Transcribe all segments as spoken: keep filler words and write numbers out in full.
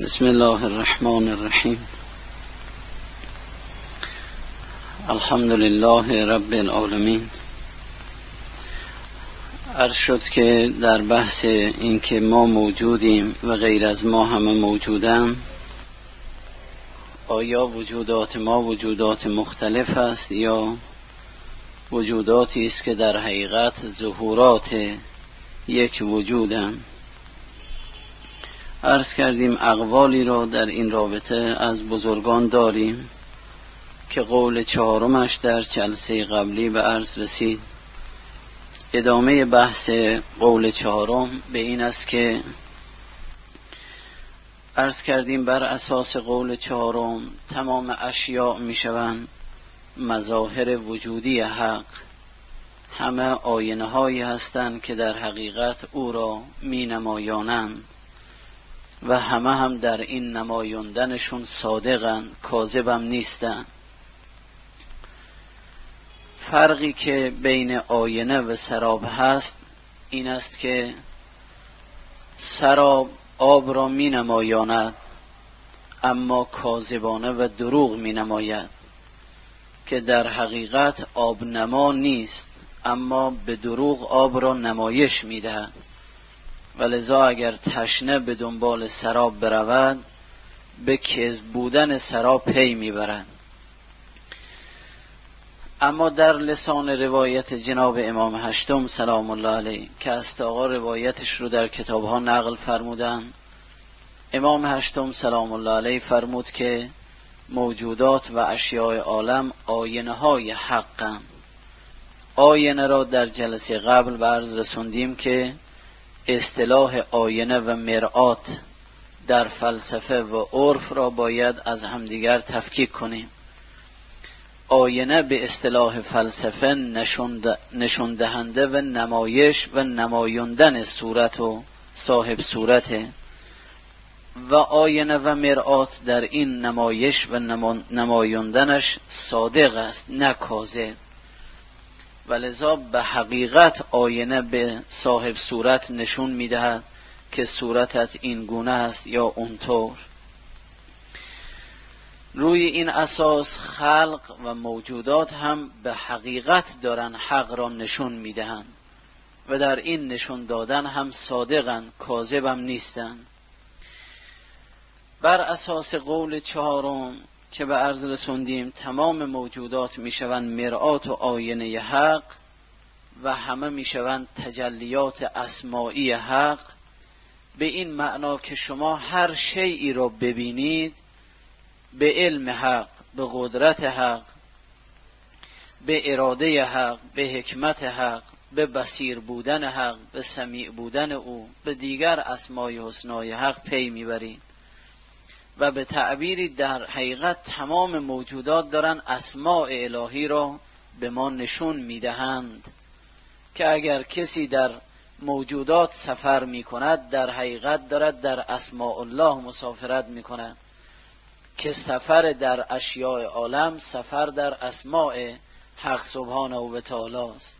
بسم الله الرحمن الرحیم. الحمد لله رب العالمین. عرض شد که در بحث این که ما موجودیم و غیر از ما همه موجودن، آیا وجودات ما وجودات مختلف است یا وجوداتی است که در حقیقت ظهورات یک وجودن؟ عرض کردیم اقوالی را در این رابطه از بزرگان داریم که قول چهارمش در جلسه قبلی به عرض رسید. ادامه بحث قول چهارم به این است که عرض کردیم بر اساس قول چهارم تمام اشیاء می شوند مظاهر وجودی حق، همه آینه هایی هستند که در حقیقت او را می نمایانند و همه هم در این نمایاندنشون صادقن، کاذبم نیستن. فرقی که بین آینه و سراب هست این است که سراب آب را می نمایاند اما کاذبانه و دروغ می نماید، که در حقیقت آب نما نیست اما به دروغ آب را نمایش می دهد. ولذا اگر تشنه به دنبال سراب برود به کذب بودن سراب پی میبرند. اما در لسان روایت جناب امام هشتم سلام الله علیه که است آقا روایتش رو در کتابها نقل فرمودن، امام هشتم سلام الله علیه فرمود که موجودات و اشیاء عالم آینه های حقن. آینه را در جلسه قبل به عرض رسوندیم که اصطلاح آینه و مرآت در فلسفه و عرف را باید از همدیگر تفکیک کنیم. آینه به اصطلاح فلسفه نشون دهنده و نمایش و نمایاندن صورت و صاحب صورته، و آینه و مرآت در این نمایش و نمایاندنش صادق است نه کاذب. ولذا به حقیقت آینه به صاحب صورت نشون میدهد که صورتت این گونه است یا اونطور. روی این اساس خلق و موجودات هم به حقیقت دارن حق را نشون میدهند و در این نشون دادن هم صادقن، کاذبم نیستن. بر اساس قول چهارم که به عرض رسوندیم تمام موجودات میشوند مرآت و آینه حق و همه میشوند تجلیات اسمائی حق، به این معنا که شما هر شیئی را ببینید به علم حق، به قدرت حق، به اراده حق، به حکمت حق، به بصیر بودن حق، به سمیع بودن او، به دیگر اسمای حسنای حق پی میبرید. و به تعبیری در حقیقت تمام موجودات دارن اسماء الهی را به ما نشون میدهند که اگر کسی در موجودات سفر میکند در حقیقت دارد در اسماء الله مسافرت میکند، که سفر در اشیاء عالم سفر در اسماء حق سبحانه و تعالی است.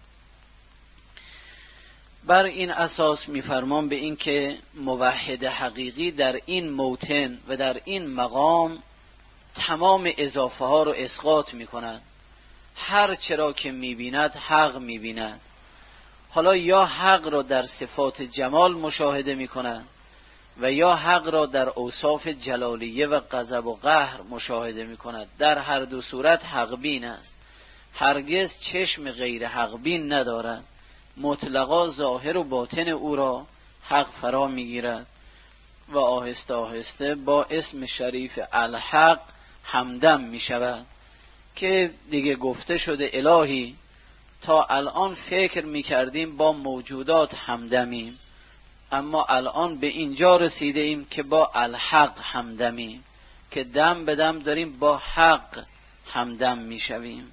بر این اساس میفرمان به این که موحد حقیقی در این موطن و در این مقام تمام اضافه ها رو اسقاط میکند. هر چرا که میبیند حق میبیند. حالا یا حق را در صفات جمال مشاهده میکند و یا حق را در اوصاف جلالیه و غضب و قهر مشاهده میکند. در هر دو صورت حق بین است، هرگز چشم غیر حق بین ندارد. مطلقا ظاهر و باطن او را حق فرا میگیرد و آهسته آهسته با اسم شریف الحق همدم میشود، که دیگه گفته شده الهی تا الان فکر میکردیم با موجودات همدمیم، اما الان به اینجا رسیده ایم که با الحق همدمیم، که دم به دم داریم با حق همدم میشویم.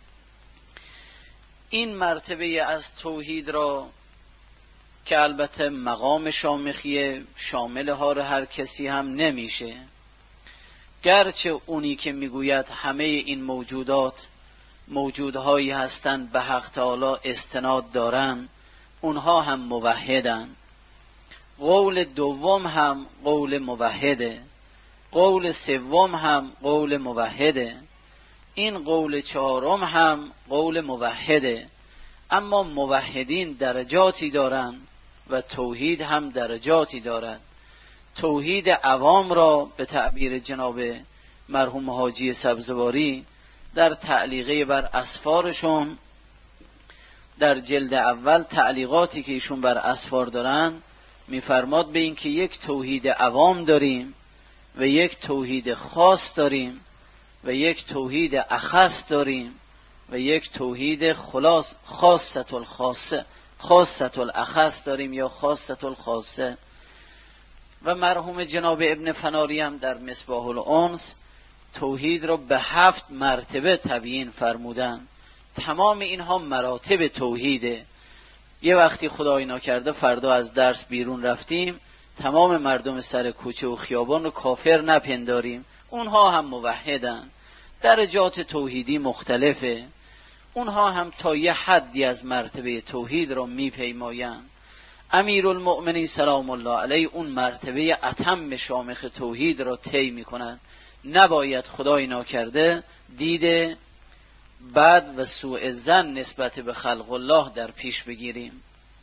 این مرتبه از توحید را که البته مقام شامخی شامل ها را هر کسی هم نمیشه، گرچه اونی که میگوید همه این موجودات موجودهایی هستند به حق تعالی استناد دارن، اونها هم موحدن. قول دوم هم قول موحده قول سوم هم قول موحده، این قول چهارم هم قول موحده. اما موحدین درجاتی دارند و توحید هم درجاتی دارد. توحید عوام را به تعبیر جناب مرحوم حاجی سبزواری در تعلیقه بر اسفارشون در جلد اول تعلیقاتی که ایشون بر اسفار دارن میفرماد به این که یک توحید عوام داریم و یک توحید خاص داریم و یک توحید اخص داریم و یک توحید خلاص خاصة الخاصه خاصة الاخص داریم یا خاصة الخاصه. و مرحوم جناب ابن فناری هم در مصباح الانس توحید را به هفت مرتبه تبیین فرمودن. تمام اینها مراتب توحیده. یه وقتی خدای ناکرده فردا از درس بیرون رفتیم، تمام مردم سر کوچه و خیابان رو کافر نپنداریم، اونها هم موحدن. درجات توحیدی مختلفه، اونها هم تا یه حدی از مرتبه توحید را میپیمایند. امیرالمؤمنین سلام الله علیه اون مرتبه اتم شامخ توحید را طی میکنند. نباید خدای ناکرده دید بد و سوء ظن نسبت به خلق الله در پیش بگیریم.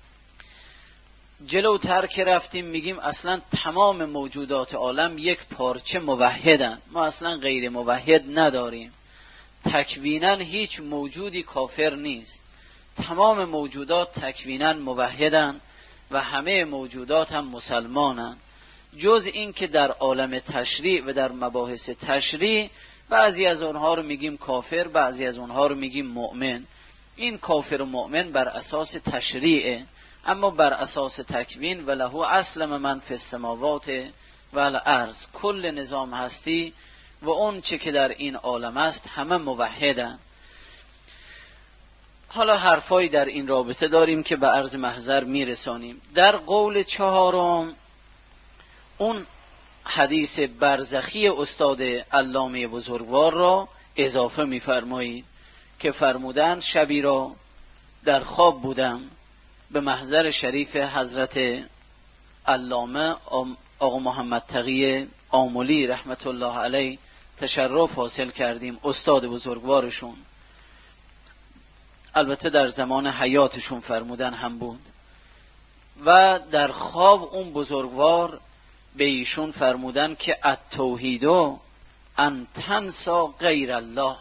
جلوتر که رفتیم میگیم اصلا تمام موجودات عالم یک پارچه موحدن، ما اصلا غیر موحد نداریم. تکویناً هیچ موجودی کافر نیست، تمام موجودات تکویناً موحدن و همه موجودات هم مسلمانن، جز این که در عالم تشریع و در مباحث تشریع بعضی از اونها رو میگیم کافر، بعضی از اونها رو میگیم مؤمن. این کافر و مؤمن بر اساس تشریعه، اما بر اساس تکوین و له اسلم من فی السماوات و الارض، کل نظام هستی و اون چه که در این عالم است همه موحدن. حالا حرفایی در این رابطه داریم که به عرض محضر میرسانیم. در قول چهارم اون حدیث برزخی استاد علامه بزرگوار را اضافه می‌فرمایید که فرمودند شبی را در خواب بودم، به محضر شریف حضرت علامه آقا محمد تقی آملی رحمت الله علیه تشرف حاصل کردیم، استاد بزرگوارشون، البته در زمان حیاتشون فرمودن هم بود. و در خواب اون بزرگوار به ایشون فرمودن که التوحیدو ان تنسا غیر الله،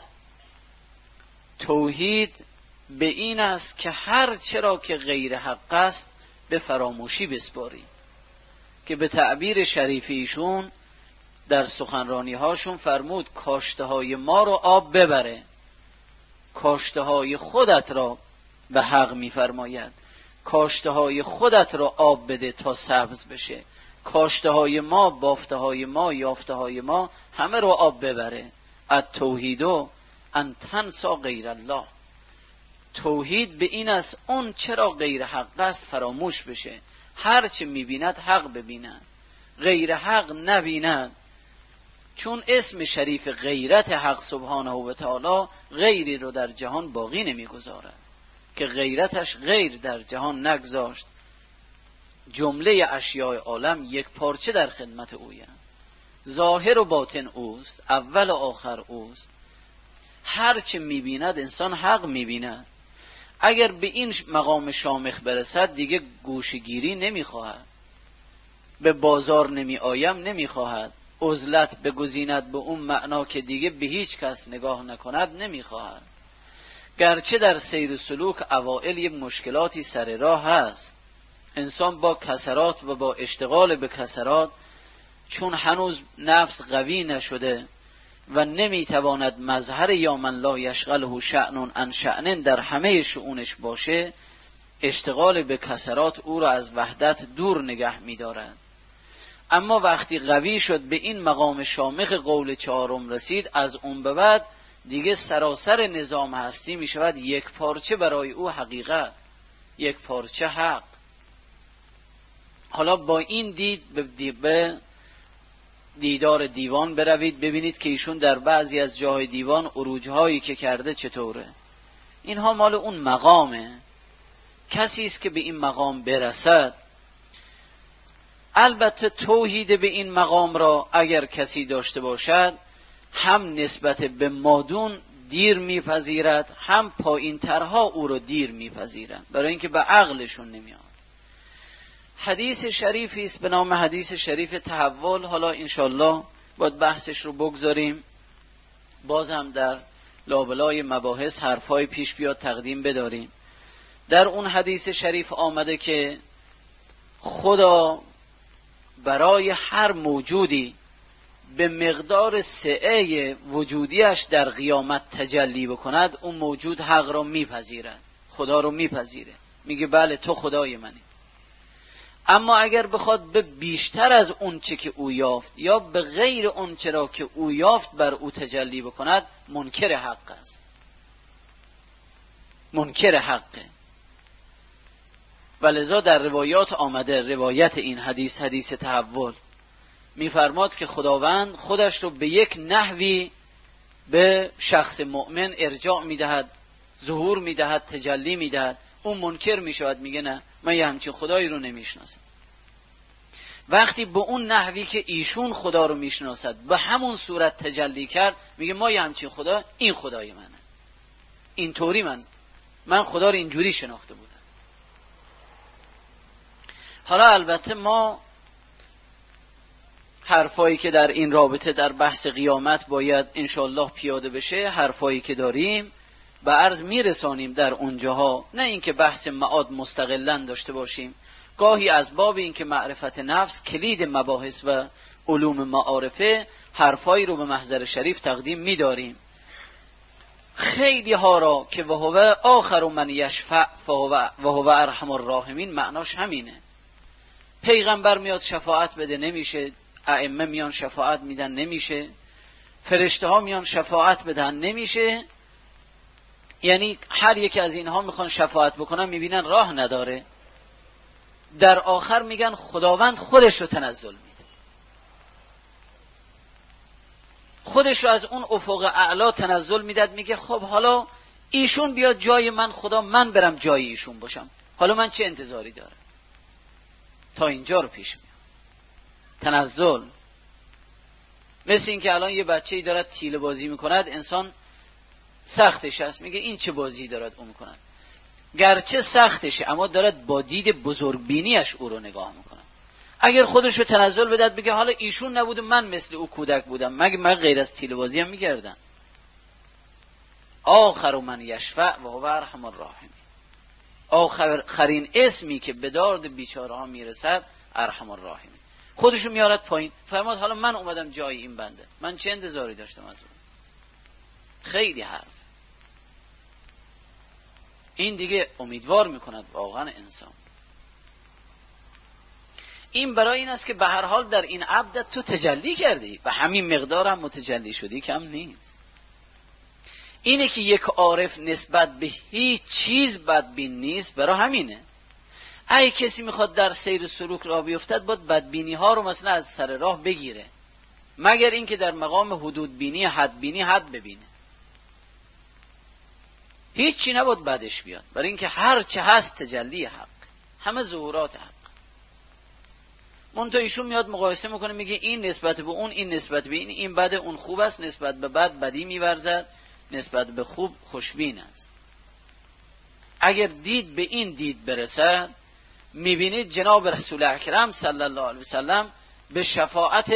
توحید به این است که هر چرا که غیر حق است به فراموشی بسپاری. که به تعبیر شریف ایشون در سخنرانی هاشون فرمود کاشته های ما رو آب ببره، کاشته های خودت را به حق میفرماید، کاشته های خودت را آب بده تا سبز بشه، کاشته های ما، بافته های ما، یافته های ما همه رو آب ببره. التوحیدو ان تنسا غیر الله، توحید به این است اون چرا غیر حق است فراموش بشه، هر چه میبیند حق ببیند، غیر حق نبیند. چون اسم شریف غیرت حق سبحانه و تعالی غیری رو در جهان باقی نمیگذارد که غیرتش غیر در جهان نگذاشت. جمله اشیاء عالم یک پارچه در خدمت اویند، ظاهر و باطن اوست، اول و آخر اوست. هر چه میبیند انسان حق میبیند. اگر به این مقام شامخ برسد دیگه گوشگیری نمیخواهد، به بازار نمی آیم نمیخواهد، عزلت بگزیند به اون معنا که دیگه به هیچ کس نگاه نکند نمیخواهد. گرچه در سیر و سلوک اوائل یه مشکلاتی سر راه هست، انسان با کسرات و با اشتغال به کسرات چون هنوز نفس قوی نشده و نمیتواند مظهر یا من لا یشغله شأن عن شأن در همه شؤونش باشه، اشتغال به کسرات او را از وحدت دور نگه می‌دارد. اما وقتی قوی شد به این مقام شامخ قول چهارم رسید، از اون به بعد دیگه سراسر نظام هستی می شود یک پارچه برای او حقیقت، یک پارچه حق. حالا با این دید به دیدار دیوان بروید، ببینید که ایشون در بعضی از جاهای دیوان عروجهایی که کرده چطوره. اینها مال اون مقامه. کسی است که به این مقام برسد البته توحید به این مقام را اگر کسی داشته باشد هم نسبت به مادون دیر میپذیرد، هم پایین ترها او را دیر میپذیرند، برای اینکه به عقلشون نمیاد. حدیث شریفی است به نام حدیث شریف تحول. حالا انشالله باید بحثش رو بگذاریم، باز هم در لابلای مباحث حرفای پیش بیاد تقدیم بداریم. در اون حدیث شریف آمده که خدا برای هر موجودی به مقدار سعه وجودیش در قیامت تجلی بکند، اون موجود حق را میپذیرد، خدا رو میپذیره، میگه بله تو خدای منی. اما اگر بخواد به بیشتر از اون چه که او یافت یا به غیر اون چرا که او یافت بر او تجلی بکند، منکر حق است، منکر حقه. ولذا در روایات آمده، روایت این حدیث حدیث تحول میفرماد که خداوند خودش رو به یک نحوی به شخص مؤمن ارجاع میدهد، ظهور میدهد، تجلی میدهد. اون منکر میشود، میگه نه من یه همچین خدایی رو نمیشناسم. وقتی به اون نحوی که ایشون خدا رو میشناسد به همون صورت تجلی کرد، میگه ما یه همچین خدا، این خدای منه، اینطوری من من خدا رو اینجوری شناخته بودم. حالا البته ما حرفایی که در این رابطه در بحث قیامت باید انشالله پیاده بشه، حرفایی که داریم به عرض میرسانیم در اونجاها، نه اینکه بحث معاد مستقلاً داشته باشیم. گاهی از باب اینکه معرفت نفس کلید مباحث و علوم معارفه، حرفایی رو به محضر شریف تقدیم میداریم. خیلی ها را که وهو آخر من یشفع وهو ارحم الراحمین معناش همینه. پیغمبر میاد شفاعت بده نمیشه، ائمه میان شفاعت میدن نمیشه، فرشته ها میان شفاعت بدن نمیشه. یعنی هر یکی از اینها میخوان شفاعت بکنن، میبینن راه نداره، در آخر میگن خداوند خودش رو تنزل میده، خودش رو از اون افق اعلا تنزل میداد، میگه خب حالا ایشون بیاد جای من، خدا من برم جای ایشون باشم، حالا من چه انتظاری دارم؟ تا اینجا رو پیش میاد تنزل. مثل این که الان یه بچه‌ای دارد تیله بازی میکند، انسان سختش هست، میگه این چه بازی دارد اون میکند، گرچه سختشه اما دارد با دید بزرگبینیش او رو نگاه میکنه. اگر خودش رو تنزل بدهد بگه حالا ایشون نبوده من مثل او کودک بودم، مگه من غیر از تیله بازی هم میکردم؟ آخر من یشفع و هو ارحم الراحمین، آخرین اسمی که به دارد بیچاره ها میرسد ارحم الراحمین. خودشو میارد پایین، فرماد حالا من اومدم جای این بنده، من چه انتظاری داشتم از اون؟ خیلی حرف. این دیگه امیدوار میکند واقعا انسان. این برای این است که به هر حال در این عبدت تو تجلی کردی و همین مقدار هم متجلی شدی، کم نیست. اینه که یک عارف نسبت به هیچ چیز بدبین نیست، برای همینه. اگه کسی میخواد در سیر سلوک راه بیفتد باید بدبینی ها رو مثلا از سر راه بگیره، مگر اینکه در مقام حدود بینی حد بینی حد ببینه، هیچی نباید بدش بیاد، برای اینکه هر چه هست تجلی حق، همه ظهورات حق. منتها ایشون میاد مقایسه میکنه، میگه این نسبت به اون، این نسبت به این، این بده اون خوب است، نسبت به بد بدی میورزد، نسبت به خوب خوشبین است. اگر دید به این دید برسد، میبینید جناب رسول اکرم صلی الله علیه وسلم به شفاعت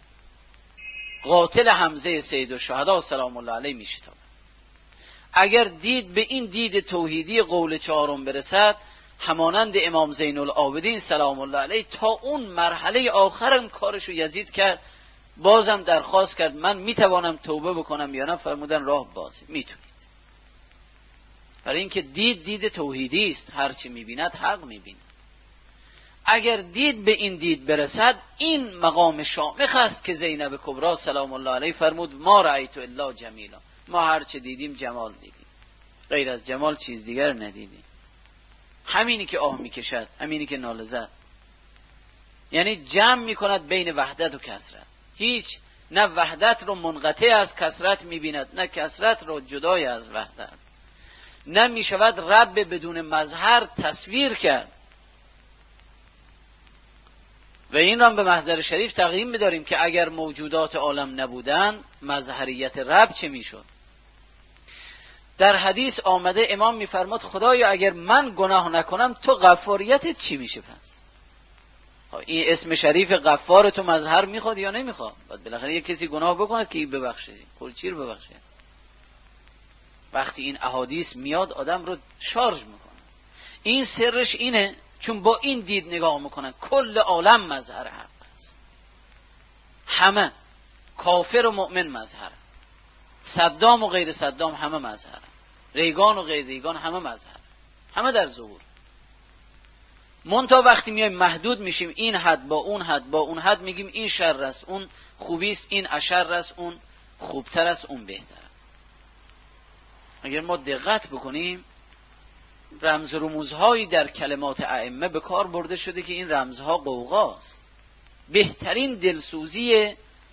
قاتل حمزه سید الشهدا سلام الله علیه میشتابد. اگر دید به این دید توحیدی قول چهارم برسد، همانند امام زین العابدین سلام الله علیه تا اون مرحله آخرم کارشو یزید کرد، بازم درخواست کرد من میتوانم توبه بکنم یا نه؟ فرمودن راه بازه، میتونید. برای اینکه دید دید توحیدی است، هرچی میبیند حق میبیند. اگر دید به این دید برسد، این مقام شامخ است که زینب کبرا سلام الله علیه فرمود ما رأیت الا جمیلا، ما هرچه دیدیم جمال دیدیم، غیر از جمال چیز دیگر ندیدیم. همینی که آه میکشد، همینی که ناله زد، یعنی جمع میکند بین وحدت و کثرت. هیچ نه وحدت رو منقطع از کثرت میبیند، نه کثرت رو جدای از وحدت. نه میشود رب بدون مظهر تصویر کرد. و این را به محضر شریف تقییم بداریم که اگر موجودات عالم نبودن مظهریت رب چه میشد؟ در حدیث آمده امام میفرماد خدایا اگر من گناه نکنم تو غفاریتت چی میشه؟ پس این اسم شریف غفار تو مظهر میخواد یا نمیخواد؟ باید بالاخره یک کسی گناه بکند که این ببخشه. کل چی رو ببخشه؟ وقتی این احادیث میاد آدم رو شارژ میکنه. این سرش اینه چون با این دید نگاه میکنن کل عالم مظهر حق است، همه کافر و مؤمن مظهر، صدام و غیر صدام همه مظهر، ریگان و غیر ریگان همه مظهر، همه در ظهور. منتها وقتی میایم محدود میشیم این حد با اون حد با اون حد میگیم این شر است اون خوبی است، این اشر است اون خوبتر است اون بهتر. اگر ما دقت بکنیم رمز و رموزهایی در کلمات ائمه به کار برده شده که این رمزها قوقاست. بهترین دلسوزی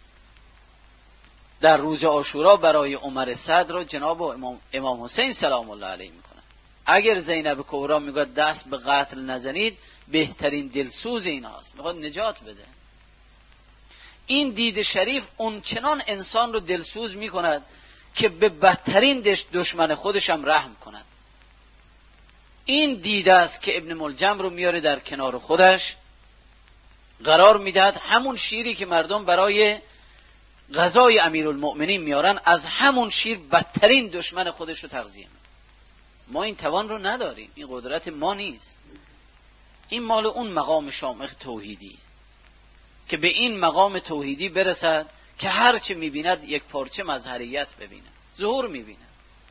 در روز عاشورا برای عمر صدر را جناب امام, امام حسین سلام الله علیه میکنن. اگر زینب کبرا میگه دست به قتل نزنید بهترین دلسوز ایناست، میخواد نجات بده. این دید شریف اون چنان انسان رو دلسوز میکند که به بدترین دشمن خودشم رحم کند. این دیده است که ابن ملجم رو میاره در کنار خودش قرار میدهد، همون شیری که مردم برای غذای امیرالمؤمنین میارن از همون شیر بدترین دشمن خودش رو تغذیه میکنه. ما این توان رو نداریم، این قدرت ما نیست. این مال اون مقام شامخ توحیدی که به این مقام توحیدی برسد که هر چه میبیند یک پارچه مظهریت ببیند، ظهور میبیند.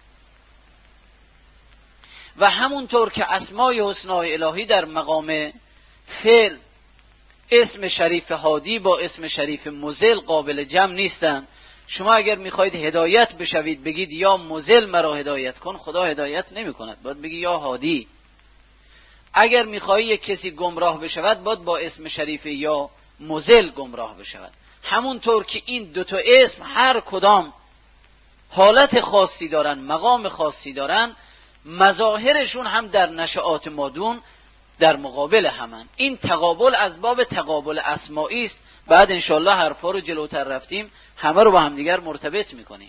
و همونطور که اسمای حسنای الهی در مقام فعل اسم شریف هادی با اسم شریف مضل قابل جمع نیستن. شما اگر میخواید هدایت بشوید بگید یا مضل مرا هدایت کن، خدا هدایت نمی کند، باید بگی یا هادی. اگر میخواهی یک کسی گمراه بشود باید با اسم شریف یا مضل گمراه بشود. همونطور که این دوتا اسم هر کدام حالت خاصی دارن، مقام خاصی دارن، مظاهرشون هم در نشعات مادون در مقابل همن. این تقابل از باب تقابل اسمائی است. بعد انشالله حرفا رو جلوتر رفتیم همه رو با هم دیگر مرتبط میکنیم.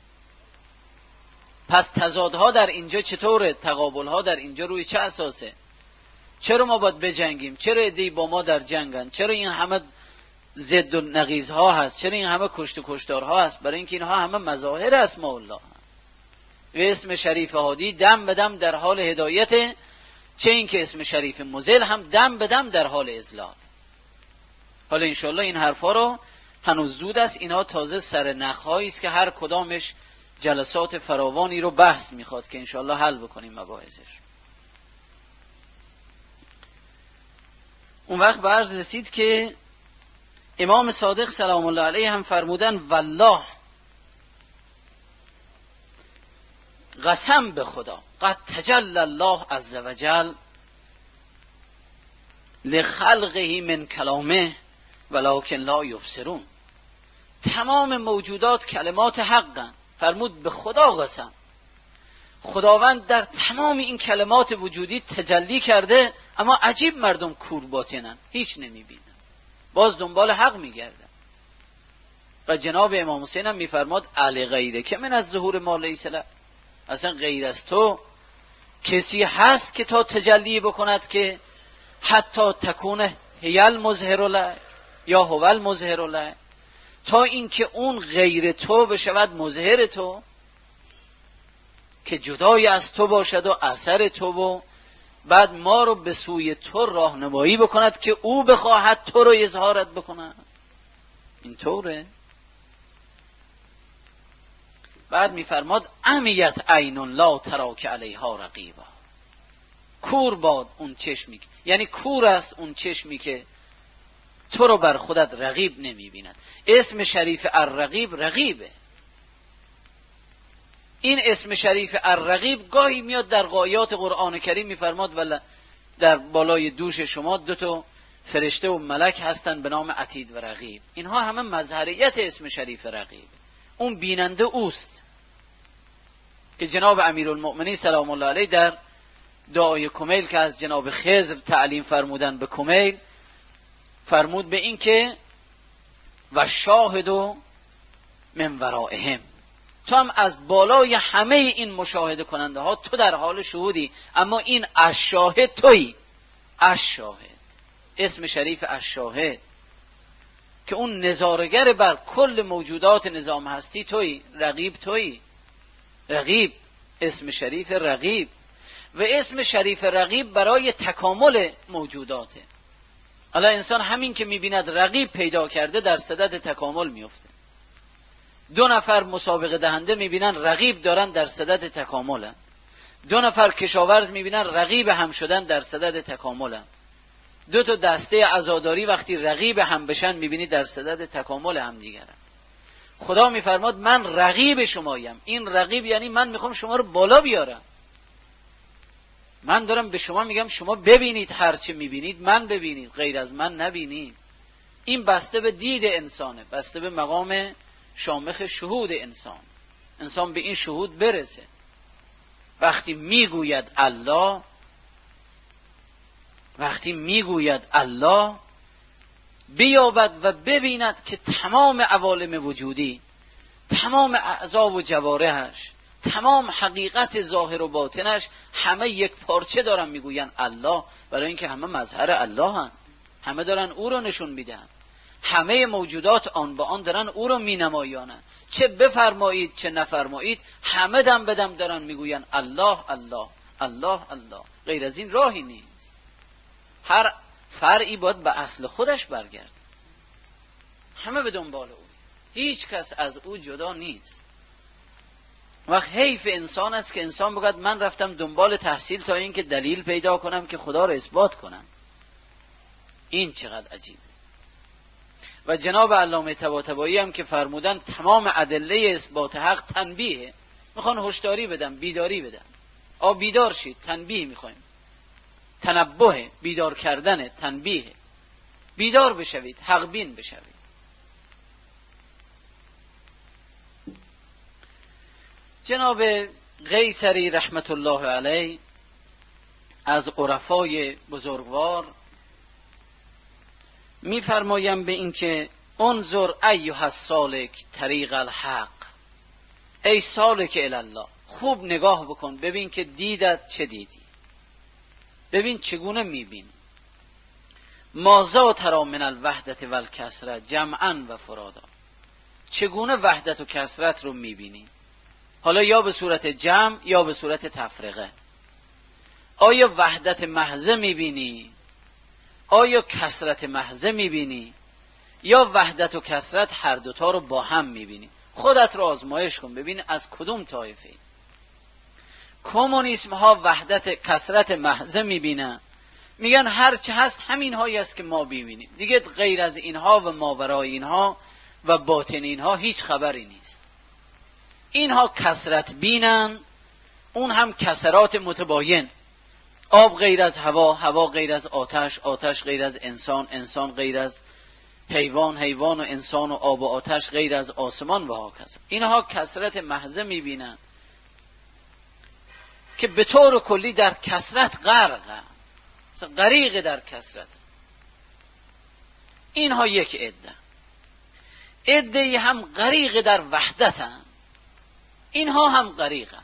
پس تضادها در اینجا چطوره؟ تقابلها در اینجا روی چه اساسه؟ چرا ما باید بجنگیم؟ چرا عده‌ای با ما در جنگن؟ چرا این همه ضد و نقیضها هست؟ چرا این همه کشت و کشتارها هست؟ برای اینکه اینها همه مظاهر اسماء الله هست. و اسم شریف هادی دم به دم در حال هدایت، چه این که اسم شریف مضل هم دم به دم در حال اضلال. حالا انشالله این حرفا رو هنوز زود است، اینها تازه سر نخهایی است که هر کدامش جلسات فراوانی رو بحث میخواد که انشالله حل بکنیم مباحثش. اون وقت به عرض رسید که امام صادق سلام الله علیه هم فرمودن والله، قسم به خدا، قد تجلی الله عز وجل لخلقه من کلامه ولکن لا یبصرون. تمام موجودات کلمات حقن. فرمود به خدا قسم، خداوند در تمام این کلمات وجودی تجلی کرده، اما عجیب مردم کور باطنن، هیچ نمیبینن، باز دنبال حق میگردن. و جناب امام حسین هم میفرماد علی غیره که من از ظهور ما لیس له، اصلا غیر از تو کسی هست که تا تجلی بکند که حتی تکونه هیل مظهر لک یا هول مظهر لک، تا اینکه اون غیر تو بشود مظهر تو، که جدای از تو باشد و اثر تو و بعد ما رو به سوی تو راهنمایی بکند که او بخواهد تو رو اظهارت بکند. این طوره. بعد میفرماد امیت عین لا تراک علیها رقیبا، کور باد اون چشمی، یعنی کور است اون چشمی که تو رو بر خودت رقیب نمیبیند. اسم شریف الرقیب رقیبه. این اسم شریف الرقیب گاهی میاد در آیات قرآن کریم، میفرماد ولی در بالای دوش شما دو تا فرشته و ملک هستن به نام عتید و رقیب. اینها همه مظهریت اسم شریف رقیب. اون بیننده اوست که جناب امیرالمؤمنین سلام الله علیه در دعای کمیل که از جناب خضر تعلیم فرمودن به کمیل فرمود به این که و شاهدو من ورائهم، تو هم از بالای همه این مشاهده کننده ها تو در حال شهودی، اما این الشاهد تویی. الشاهد، اسم شریف الشاهد که اون نظارگر بر کل موجودات نظام هستی تویی. رقیب تویی. رقیب، اسم شریف رقیب، و اسم شریف رقیب برای تکامل موجوداته. حالا انسان همین که میبیند رقیب پیدا کرده در صدد تکامل میفته. دو نفر مسابقه دهنده میبینن رقیب دارن در صدد تکاملن. دو نفر کشاورز میبینن رقیب هم شدن در صدد تکاملن. دو تا دسته عزاداری وقتی رقیب هم بشن میبینی در صدد تکامل هم دیگرن. خدا میفرماد من رقیب شمایم. این رقیب یعنی من میخوام شما رو بالا بیارم. من دارم به شما میگم شما ببینید، هرچه میبینید من ببینید، غیر از من نبینید. این بسته به دید انسانه، بسته به مقام شامخ شهود انسان. انسان به این شهود برسه. وقتی میگوید الله، وقتی میگوید الله بیابد و ببیند که تمام عوالم وجودی، تمام اعضا و جوارحش، تمام حقیقت ظاهر و باطنش همه یک پارچه دارن میگوین الله، برای اینکه همه مظهر الله هن. همه دارن او رو نشون میدن. همه موجودات آن با آن دارن او رو مینمایانن. چه بفرمایید چه نفرمایید همه دم بدم دارن میگوین الله الله الله الله. غیر از این راهی نیست. هر فرعی باید به اصل خودش برگرد. همه به دنبال او، هیچ کس از او جدا نیست. وقت حیف انسان است که انسان بگوید من رفتم دنبال تحصیل تا اینکه دلیل پیدا کنم که خدا رو اثبات کنم. این چقدر عجیبه. و جناب علامه طباطبایی هم که فرمودن تمام ادله اثبات حق تنبیه، میخوان هشداری بدن، بیداری بدن. آ بیدار شید، تنبیه میخوایم. تنبه، بیدار کردن، تنبیه. بیدار بشوید، حق بین بشوید. جناب قیصری رحمت الله علیه از عرفای بزرگوار میفرمایم به این که انظر ایها السالک طریق الحق، ای سالک الی الله، خوب نگاه بکن ببین که دیدت چه دیدی، ببین چگونه میبینی. ماذا تری من الوحدت و الکثرت جمعا و فرادا، چگونه وحدت و کثرت رو میبینی، حالا یا به صورت جمع یا به صورت تفرقه. آیا وحدت محضه میبینی؟ آیا کثرت محضه میبینی؟ یا وحدت و کثرت هر دوتا رو با هم میبینی؟ خودت رو آزمایش کن ببین از کدوم طایفه. کمونیسم ها وحدت کثرت محضه میبینن، میگن هر چه هست همین هایی است که ما ببینیم، دیگه غیر از اینها و ماورای اینها و باطن اینها هیچ خبری نیست. اینها کثرت بینن، اون هم کثرات متباین. آب غیر از هوا، هوا غیر از آتش، آتش غیر از انسان، انسان غیر از حیوان، حیوان و انسان و آب و آتش غیر از آسمان و هاکذا. اینها کثرت محضه میبینن که به طور کلی در کثرت غرقه، غریق در کثرت. اینها یک عده. عده هم غریق در وحدتن، اینها هم غریقن.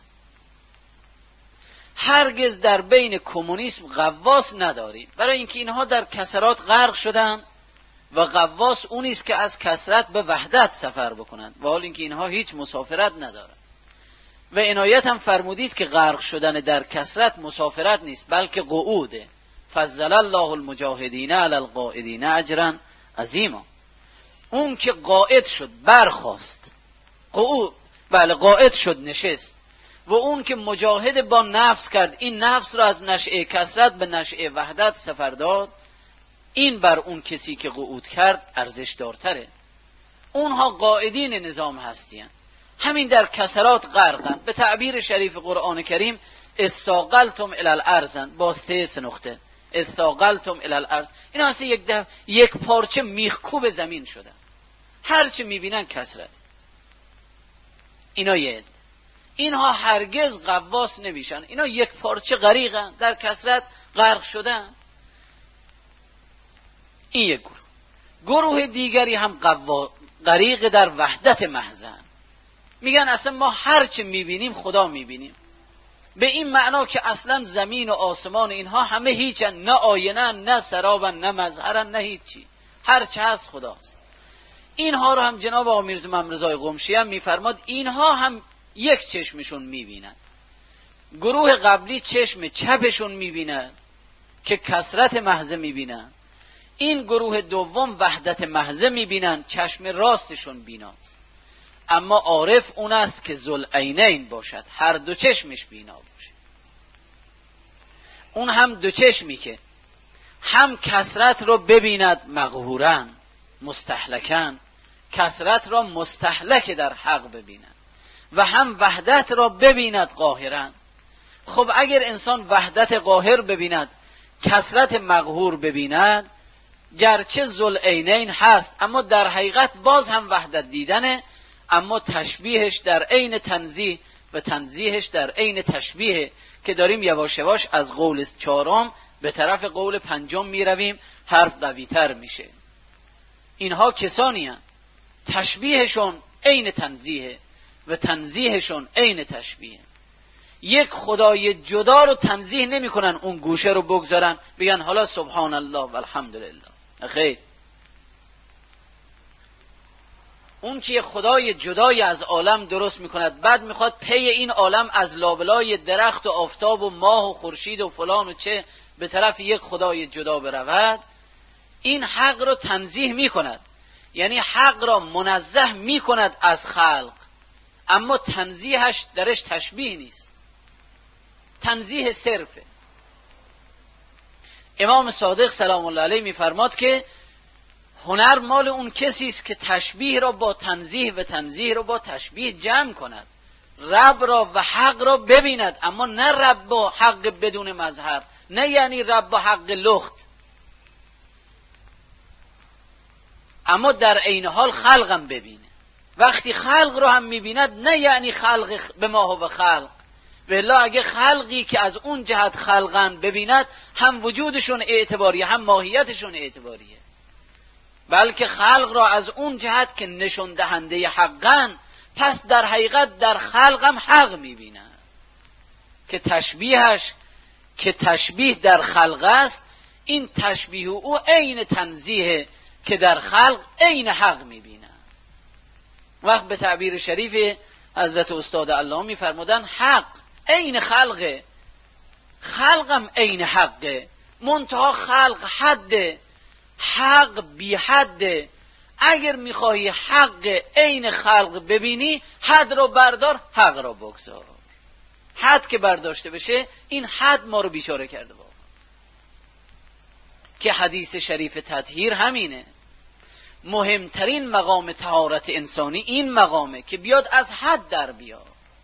هرگز در بین کمونیسم غواص نداریم، برای اینکه اینها در کثرات غرق شدن و غواص اونی است که از کثرت به وحدت سفر بکنند، و حال اینکه اینها هیچ مسافرت ندارند. و عنایت هم فرمودید که غرق شدن در کثرت مسافرت نیست بلکه قعوده. فضل الله المجاهدین علی القاعدین اجرا عظیما. اون که قاعد شد برخاست، قعود، بله قاعد شد نشست، و اون که مجاهد با نفس کرد، این نفس را از نشأه کثرت به نشأه وحدت سفر داد، این بر اون کسی که قعود کرد ارزش دارتره. اونها قاعدین نظام هستین، همین در کثرات غرقن. به تعبیر شریف قرآن کریم استاقلتم الی الارض، باز سه نقطه استاقلتم الی الارض، اینا اصلا یک دف... یک پارچه میخکوب زمین شدن، هرچی میبینن کثرت. اینا یه اینها هرگز غواص نمیشن، اینا یک پارچه غریقن، در کثرت غرق شدن. این یک گروه. گروه دیگری هم غریق در وحدت محضن، میگن اصلا ما هر چه میبینیم خدا میبینیم، به این معنا که اصلا زمین و آسمان اینها همه هیچن، نه آینه نه سرابن نه مظهرن نه هیچی، هر چه هست خداست. اینها رو هم جناب آقا میرزا محمد رضا قمشی هم میفرماد اینها هم یک چشمشون میبینن. گروه قبلی چشم چپشون میبینن که کثرت محض میبینن، این گروه دوم وحدت محض میبینن، چشم راستشون بیناست. اما عارف اون است که ذوالعینین باشد، هر دو چشمش بینا باشه. اون هم دو چشمی که هم کثرت رو ببیند مقهوراً مستهلکاً، کثرت را مستهلک در حق ببیند، و هم وحدت را ببیند قاهراً. خب اگر انسان وحدت قاهر ببیند، کثرت مقهور ببیند، گرچه ذوالعینین هست اما در حقیقت باز هم وحدت دیدنه، اما تشبیهش در عین تنزیه و تنزیهش در عین تشبیه، که داریم یواش یواش از قول چهارم به طرف قول پنجم می رویم، حرف قوی تر میشه. اینها کسانی هستند تشبیهشون عین تنزیه و تنزیهشون عین تشبیه. یک خدای جدا رو تنزیه نمی کنن، اون گوشه رو بگذارن بگن حالا سبحان الله و الحمدلله. خیر، اون که خدای جدای از عالم درست میکند، بعد میخواد پی این عالم از لابلای درخت و آفتاب و ماه و خورشید و فلان و چه به طرف یک خدای جدا برود، این حق رو تنزیه میکند، یعنی حق را منزه میکند از خلق، اما تنزیهش درش تشبیه نیست، تنزیه صرفه. امام صادق سلام الله علیه میفرماد که هنر مال اون کسی است که تشبیه را با تنزیه و تنزیه را با تشبیه جمع کند، رب را و حق را ببیند، اما نه رب با حق بدون مظهر، نه یعنی رب با حق لخت، اما در عین حال خلقم ببینه. وقتی خلق رو هم میبیند، نه یعنی خلق به ما و خلق، والله اگه خلقی که از اون جهت خلقن ببیند، هم وجودشون اعتباریه هم ماهیتشون اعتباریه، بلکه خلق را از اون جهت که نشون دهنده حقن، پس در حقیقت در خلقم حق میبیند که تشبیهش که تشبیه در خلق است، این تشبیه او عین تنزیه که در خلق عین حق میبیند. وقت به تعبیر شریف حضرت استاد الله میفرمودن حق عین خلقه، خلقم عین حقه، منتها خلق حده، حق بی حده. اگر میخواهی حق عین خلق ببینی، حد رو بردار، حق رو بگذار. حد که برداشته بشه، این حد ما رو بیچاره کرده بابا. که حدیث شریف تطهیر همینه، مهمترین مقام طهارت انسانی این مقامه که بیاد از حد در بیاد.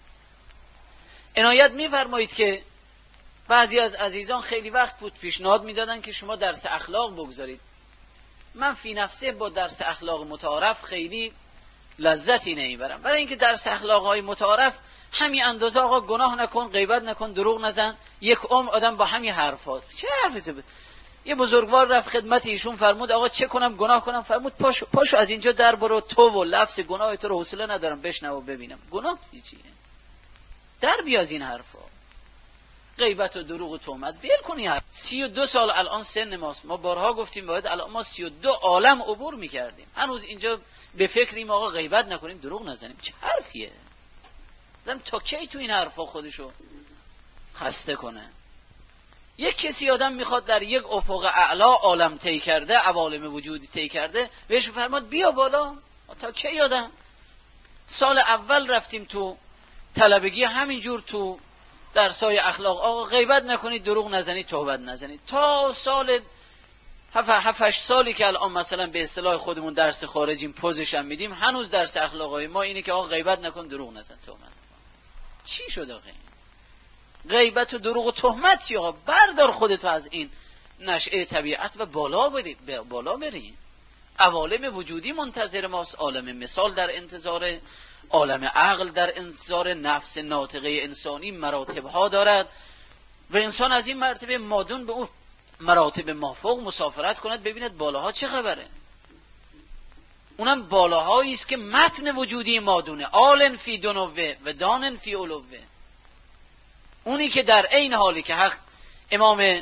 عنایت میفرمایید که بعضی از عزیزان خیلی وقت بود پیشنهاد میدادن که شما درس اخلاق بگذارید. من فی نفسه با درس اخلاق متعارف خیلی لذتی نمیبرم، برای اینکه درس اخلاق های متعارف همین اندازه آقا گناه نکن، غیبت نکن، دروغ نزن، یک عمر آدم با همین حرفات. چه حرفی؟ یه بزرگوار رفت خدمت ایشون، فرمود آقا چه کنم، گناه کنم؟ فرمود پاشو پاشو از اینجا در برو، تو و لفظ گناه تو رو حوصله ندارم بشنو و ببینم. گناه چیه؟ در بیا از این حرفا، غیبت و دروغ و تهمت بیل کنی. سی و دو سال الان سن ماست، ما بارها گفتیم باید الان ما سی و دو عالم عبور میکردیم، هنوز اینجا به فکریم آقا غیبت نکنیم، دروغ نزنیم. چه حرفیه؟ آدم تا کی تو این حرفا خودشو خسته کنه؟ یک کسی آدم میخواد در یک افق اعلا عالم طی کرده، عوالم وجودی طی کرده، بهش فرماد بیا بالا. تا کی آدم؟ سال اول رفتیم تو طلبگی همینجور تو درسای اخلاق، آقا غیبت نکنید، دروغ نزنید، تهمت نزنید. تا سال هفت هشت سالی که الان مثلا به اصطلاح خودمون درس خارجیم پوزش هم میدیم، هنوز درس اخلاقای ما اینه که آقا غیبت نکن، دروغ نزن، تهمت نکن. چی شد آقا؟ غیبت و دروغ و تهمت چی آقا؟ بردار خودتو از این نشأه طبیعت و بالا بری، بالا بری. عوالم وجودی منتظر ماست، عالم مثال در انتظار، عالم عقل در انتظار، نفس ناطقه انسانی مراتب ها دارد و انسان از این مرتبه مادون به اون مراتب مافوق مسافرت کند، ببیند بالاها چه خبره. اونم بالاهایی است که متن وجودی مادونه، آلن فی دنوه و دانن فی علوه. اونی که در عین حالی که حق امام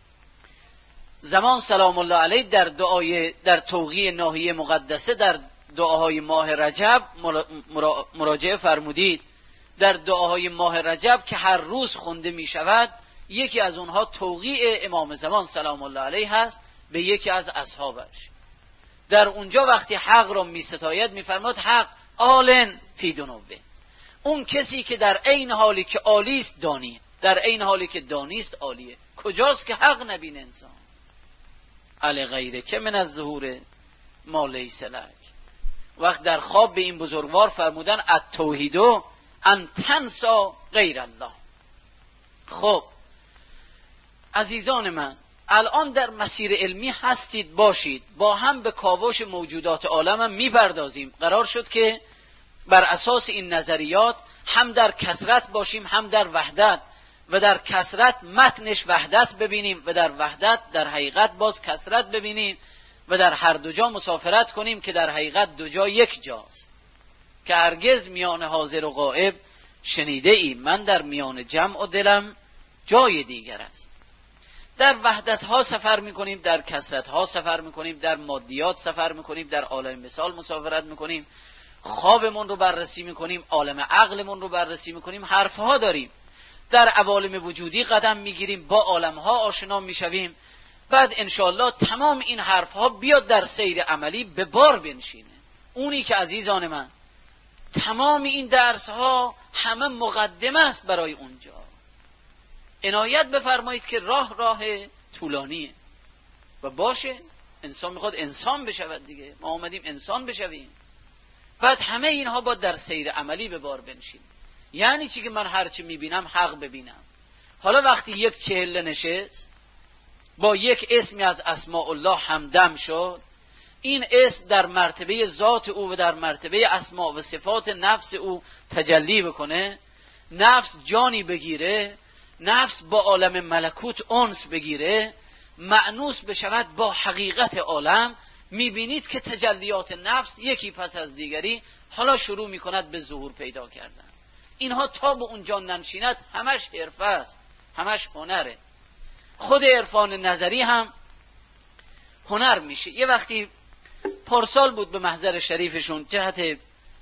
زمان سلام الله علیه در دعای در توقیع ناحیه مقدسه در دعاهای ماه رجب مراجعه فرمودید، در دعاهای ماه رجب که هر روز خونده می شود، یکی از اونها توقیع امام زمان سلام الله علیه هست به یکی از اصحابش. در اونجا وقتی حق را می ستاید می فرماد حق آلن فی دنوه، اون کسی که در عین حالی که عالی است دانی، در عین حالی که دانی است عالیه. کجاست که حق نبینه انسان؟ علی غیره که من از ظهور ما لیس لک. وقت در خواب به این بزرگوار فرمودن التوحیدو ان تنسا غیر الله. خب عزیزان من، الان در مسیر علمی هستید، باشید، با هم به کاوش موجودات عالم هم میپردازیم. قرار شد که بر اساس این نظریات هم در کثرت باشیم هم در وحدت، و در کثرت متنش وحدت ببینیم و در وحدت در حقیقت باز کثرت ببینیم و در هر دو جا مسافرت کنیم که در حقیقت دو جا یک جاست، که هرگز میان حاضر و غائب شنیده ای من در میان جمع و دلم جای دیگر است. در وحدت ها سفر میکنیم، در کثرت ها سفر میکنیم، در مادیات سفر میکنیم، در عالم مثال مسافرت میکنیم، خوابمون رو بررسی میکنیم، عالم عقلمون رو بررسی میکنیم، حرف ها داریم، در عوالم وجودی قدم میگیریم، با عالم ها آشنا میشویم. بعد انشاءالله تمام این حرف ها بیاد در سیر عملی به بار بنشینه. اونی که عزیزان من تمام این درس ها همه مقدمه است برای اونجا. عنایت بفرمایید که راه راه طولانیه و باشه، انسان میخواد انسان بشود دیگه، ما آمدیم انسان بشویم. بعد همه اینها با در سیر عملی به بار بنشین. یعنی چی؟ که من هرچی میبینم حق ببینم. حالا وقتی یک چهله نشست با یک اسمی از اسماء الله همدم شد، این اسم در مرتبه ذات او و در مرتبه اسماء و صفات نفس او تجلی بکنه، نفس جانی بگیره، نفس با عالم ملکوت انس بگیره، مأنوس بشود با حقیقت عالم، میبینید که تجلیات نفس یکی پس از دیگری حالا شروع میکند به ظهور پیدا کردن. اینها تا به اونجا ننشیند همش حرفه است، همش هنره. خود عرفان نظری هم هنر میشه. یه وقتی پارسال بود به محضر شریفشون جهت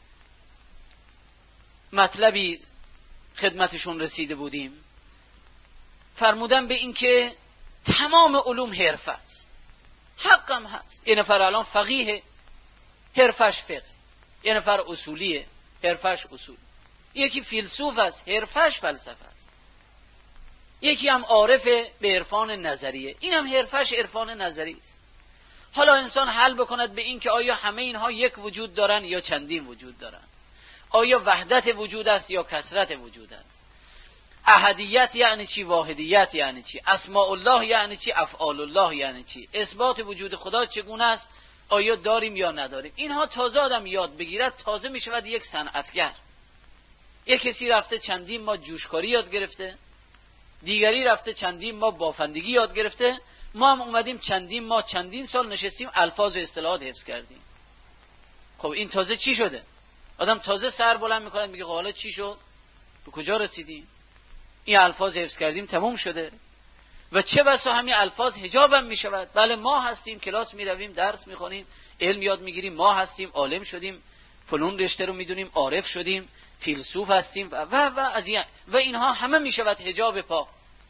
مطلبی خدمتشون رسیده بودیم، فرمودن به این که تمام علوم حرفه است. حقم هست. یه نفر الان فقیه، حرفش فقه، یه نفر اصولیه، حرفش اصول، یکی فیلسوف است، حرفش فلسفه است، یکی هم عارف به عرفان نظریه، این هم حرفش عرفان نظری است. حالا انسان حل بکند به این که آیا همه اینها یک وجود دارن یا چندین وجود دارن، آیا وحدت وجود است یا کثرت وجود است، احدیت یعنی چی، واحدیت یعنی چی، اسماء الله یعنی چی، افعال الله یعنی چی، اثبات وجود خدا چگونه است، آیا داریم یا نداریم. اینها تازه آدم یاد بگیرد تازه می شود یک صنعتگر. یک کسی رفته چندین ما جوشکاری یاد گرفته، دیگری رفته چندین ما بافندگی یاد گرفته، ما هم اومدیم چندین ما چندین سال نشستیم الفاظ و اصطلاحات حفظ کردیم. خب این تازه چی شده؟ آدم تازه سر بلند میکنه میگه حالا چی شد؟ به کجا رسیدیم؟ این الفاظ حفظ کردیم تموم شده. و چه بسا همین الفاظ حجاب هم میشود. بله ما هستیم کلاس میرویم درس میخونیم علم یاد میگیریم، ما هستیم عالم شدیم، فلون رشته رو میدونیم، عارف شدیم، فیلسوف هستیم و و و از این و اینها همه میشود حجاب پا.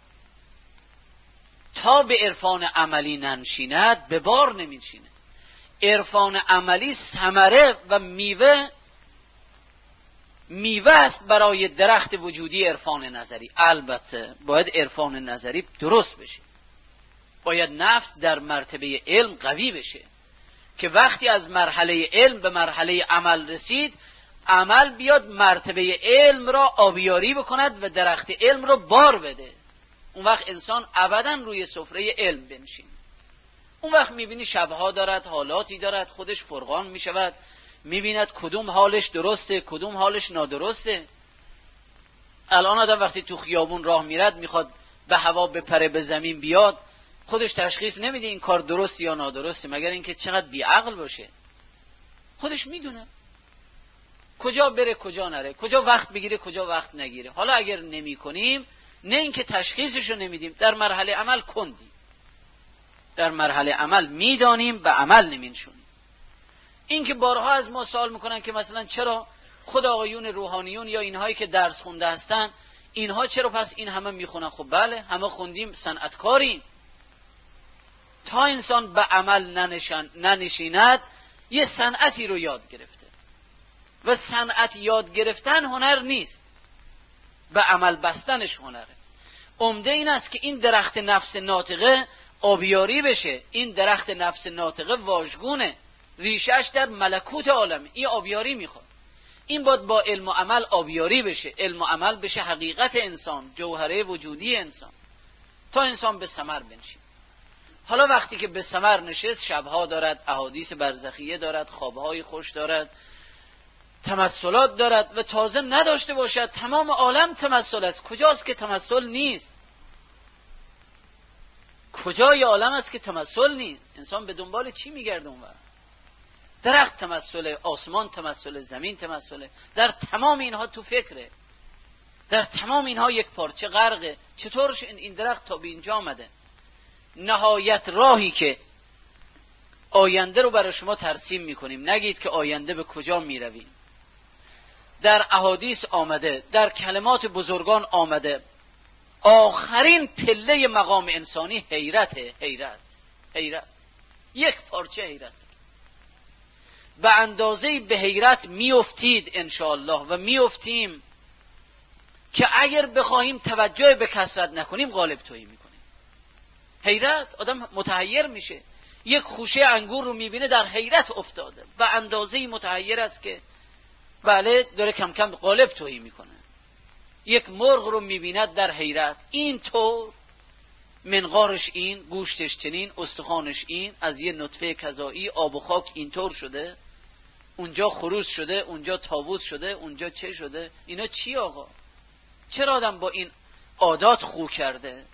تا به عرفان عملی ننشیند به بار نمیشینه. عرفان عملی ثمره و میوه میوه است برای درخت وجودی عرفان نظری. البته باید عرفان نظری درست بشه، باید نفس در مرتبه علم قوی بشه که وقتی از مرحله علم به مرحله عمل رسید، عمل بیاد مرتبه علم را آبیاری بکند و درخت علم را بار بده. اون وقت انسان ابدا روی سفره علم بنشین. اون وقت میبینی شبها دارد، حالاتی دارد، خودش فرقان میشود، میبیند کدوم حالش درسته کدوم حالش نادرسته. الان آدم وقتی تو خیابون راه میرد میخواد به هوا بپره به زمین بیاد، خودش تشخیص نمیده این کار درست یا نادرسته، مگر اینکه چقدر بیعقل باشه. خودش میدونه کجا بره کجا نره، کجا وقت بگیره کجا وقت نگیره. حالا اگر نمی کنیم، نه اینکه تشخیصشو نمیدیم، در مرحله عمل کندیم، در مرحله عمل میدانیم به عمل نمیشونیم. این که بارها از ما سوال میکنن که مثلا چرا خود آقایون روحانیون یا اینهایی که درس خونده هستن، اینها چرا پس این همه میخونن؟ خب بله، همه خوندیم، صنعتکاریم. تا انسان به عمل ننشن ننشیند یه صنعتی رو یاد گرفته و صنعت یاد گرفتن هنر نیست، به عمل بستنش هنره. عمده این است که این درخت نفس ناطقه آبیاری بشه. این درخت نفس ناطقه واژگونه، ریشهش در ملکوت عالمه، این آبیاری میخواد. این باید با علم و عمل آبیاری بشه، علم و عمل بشه حقیقت انسان، جوهره وجودی انسان، تا انسان به ثمر بنشین. حالا وقتی که به ثمر نشست، شبها دارد، احادیث برزخیه دارد، خوابهای خوش دارد، تمثلات دارد و تازه نداشته باشد تمام عالم تمثل است. کجاست که تمثل نیست؟ کجای عالم است که تمثل نیست؟ انسان به دنبال چی میگرده اونور؟ درخت تمثله، آسمان تمثله، زمین تمثله، در تمام اینها تو فکره، در تمام اینها یک پارچه غرقه. چطورش این درخت تا به اینجا آمده؟ نهایت راهی که آینده رو برای شما ترسیم میکنیم، نگید که آینده به کجا میرویم. در احادیث آمده، در کلمات بزرگان آمده، آخرین پله مقام انسانی حیرته. حیرت حیرت یک پارچه حیرت. به اندازه به حیرت میافتید انشاءالله و میافتیم که اگر بخواهیم توجه به کثرت نکنیم غالب تویی میکنیم. حیرت، آدم متحیر میشه. یک خوشه انگور رو میبینه در حیرت افتاده، به اندازه متحیر است که بله داره کم کم غالب تویی میکنه. یک مرغ رو میبیند در حیرت، این طور منقارش این، گوشتش چنین، استخوانش این، از یه نطفه کذایی آب و خاک اینطور شده، اونجا خروس شده، اونجا طاووس شده، اونجا چه شده. اینا چی آقا؟ چرا آدم با این عادات خو کرده؟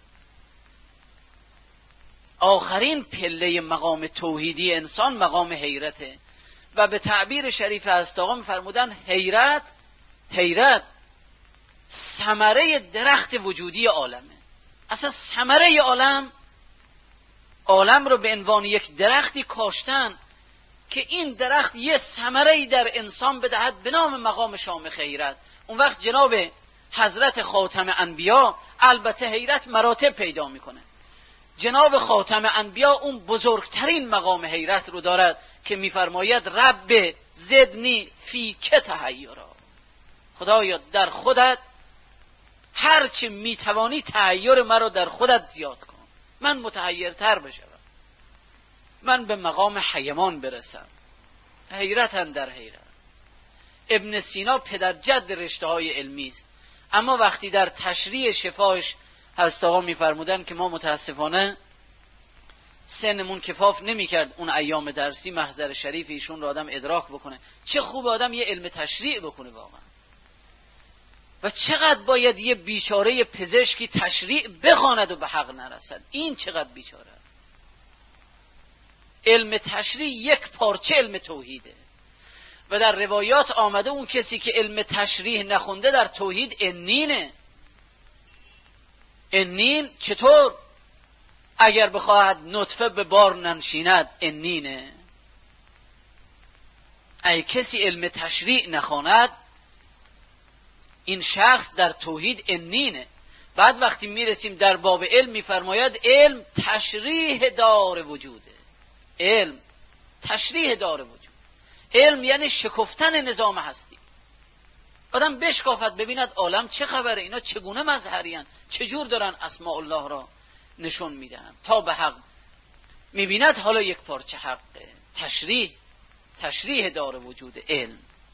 آخرین پله مقام توحیدی انسان مقام حیرته و به تعبیر شریف هست آقا میفرمودن حیرت حیرت ثمره درخت وجودی عالمه. اصلا ثمره عالم، عالم رو به عنوان یک درختی کاشتن که این درخت یه ثمره‌ای در انسان بدهد به نام مقام شامخ حیرت. اون وقت جناب حضرت خاتم انبیا، البته حیرت مراتب پیدا میکنه، جناب خاتم انبیا اون بزرگترین مقام حیرت رو دارد که میفرماید رب زدنی فی که تحیرا، خدایا در خودت هرچه میتوانی تحیر مرا در خودت زیاد کن، من متحیرتر بشم، من به مقام حیمان برسم. حیرتن در حیرت. ابن سینا پدر جد رشته های علمی است، اما وقتی در تشریح شفاش هست آقا میفرمودن که ما متاسفانه سنمون کفاف نمیکرد اون ایام درسی محضر شریف ایشون رو آدم ادراک بکنه. چه خوب آدم یه علم تشریع بخونه واقعا، و چقدر باید یه بیچاره پزشکی تشریع بخواند و به حق نرسد. این چقدر بیچاره. علم تشریع یک پارچه علم توحیده و در روایات آمده اون کسی که علم تشریح نخونده در توحید انینه. انین چطور؟ اگر بخواهد نطفه به بار ننشیند انینه. ای کسی علم تشریع نخواند این شخص در توحید انینه. بعد وقتی میرسیم در باب علم میفرماید علم تشریح دار وجوده. علم تشریح دار وجود. علم یعنی شکفتن نظام هستی. آدم بشکافت ببیند عالم چه خبره، اینا چگونه مظهرین، چجور دارن اسماء الله را نشون میدن تا به حق میبیند. حالا یک پارچه حقه. تشریح تشریح دار وجود علم.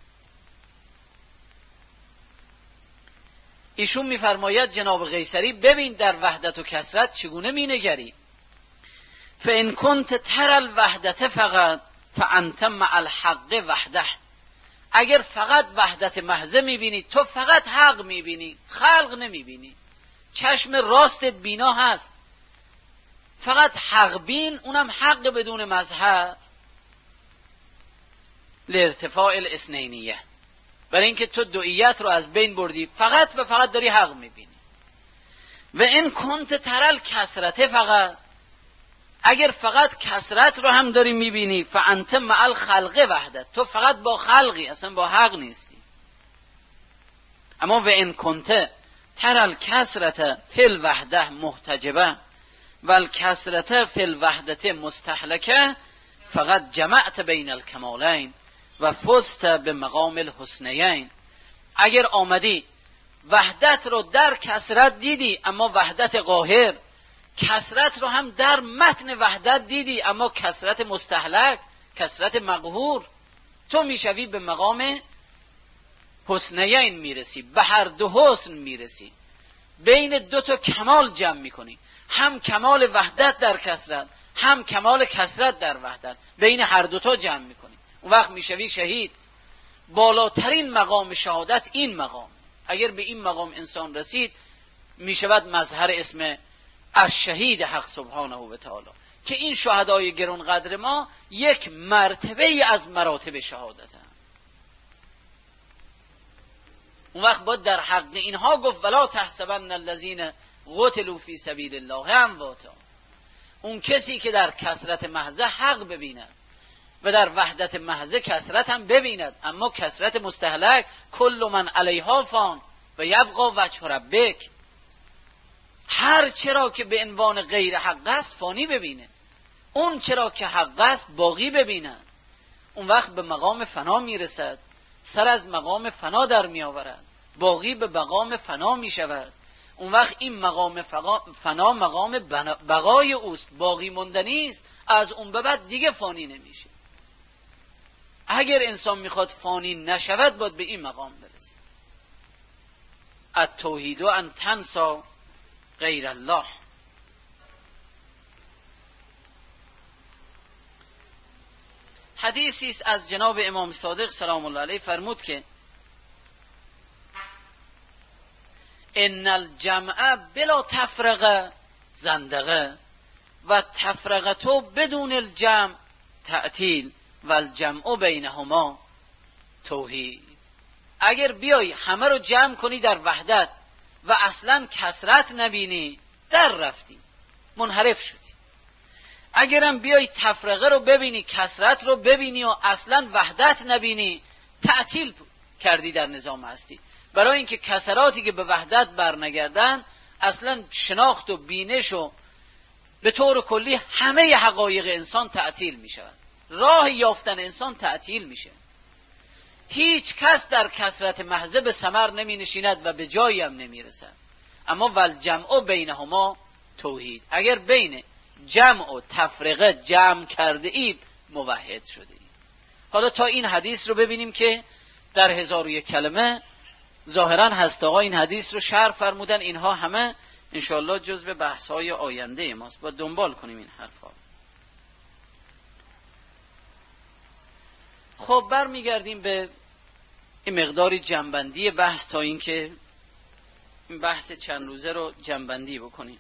ایشون میفرماید جناب قیصری ببین در وحدت و کثرت چگونه مینگری. فان کنت تر الوحدت فقط فانت مع الحق وحده. اگر فقط وحدت محض میبینی تو فقط حق میبینی، خلق نمیبینی. چشم راستت بینا هست، فقط حق بین، اونم حق بدون مظهر. لارتفاع الاثنینیه، برای اینکه تو دوئیت رو از بین بردی، فقط و فقط داری حق میبینی. و این کنت ترل کسرته، فقط اگر فقط کسرت رو هم داری میبینی، فانت مع الخلق وحدت، تو فقط با خلقی، اصلا با حق نیستی. اما و این کنت ترل کسرته فی الوحده محتجبه و الکسرته فی الوحدت مستحلکه، فقط جمعت بین الکمالین و فزت به مقام الحسنیین. اگر آمدی وحدت رو در کسرت دیدی اما وحدت قاهر، کسرت رو هم در متن وحدت دیدی اما کسرت مستهلک، کسرت مقهور، تو میشوی به مقام حسنیین میرسی، به هر دو حسن میرسی، بین دو تا کمال جمع میکنی، هم کمال وحدت در کسرت، هم کمال کسرت در وحدت، بین هر دو تا جمع میکنی. اون وقت میشوی شهید. بالاترین مقام شهادت این مقام، اگر به این مقام انسان رسید میشود مظهر اسم الشهید حق سبحانه و تعالی، که این شهدای گرانقدر ما یک مرتبه از مراتب شهادت هم. اون وقت باید در حق اینها گفت ولا تحسبن الذین قتلوا فی سبیل الله امواتا. اون کسی که در کثرت محض حق ببیند و در وحدت محض کثرت هم ببیند، اما کثرت مستهلک کل من علیها فان و یبقى وجه ربک، هر چرا که به عنوان غیر حق است فانی ببینه، اون چرا که حق است باقی ببینه. اون وقت به مقام فنا میرسد، سر از مقام فنا در میآورد، باقی به مقام فنا میشود. اون وقت این مقام فنا مقام بقای اوست، باقی موندنی است، از اون به بعد دیگه فانی نمیشه. اگر انسان میخواد فانی نشود باید به این مقام برسه. التوحید ان تنسا غیر الله. حدیثی است از جناب امام صادق سلام الله علیه، فرمود که ان الجمع بلا تفرقه زندقه و تفرقتو بدون الجمع تعطیل و الجمع بینهما توحید. اگر بیای همه رو جمع کنی در وحدت و اصلا کثرت نبینی، در رفتی، منحرف شدی. اگرم بیای تفرقه رو ببینی، کثرت رو ببینی و اصلا وحدت نبینی، تعطیل کردی در نظام هستی. برای اینکه کثراتی که به وحدت برنگردن اصلا شناخت و بینش و به طور کلی همه حقایق انسان تعطیل می شود، راه یافتن انسان تعطیل میشه. هیچ کس در کثرت محض به ثمر نمی نشیند و به جایی هم نمی رسد. اما والجمع بینهما توحید، اگر بین جمع و تفرقه جمع کرده اید موحد شده اید. حالا تا این حدیث رو ببینیم که در هزار و یک کلمه ظاهرا هست آقا این حدیث رو شرح فرمودن. اینها همه انشاءالله جزو بحث‌های آینده ماست، باید دنبال کنیم این حرفا. خب برمیگردیم به این مقداری جنبندی بحث تا اینکه این بحث چند روزه رو جنبندی بکنیم.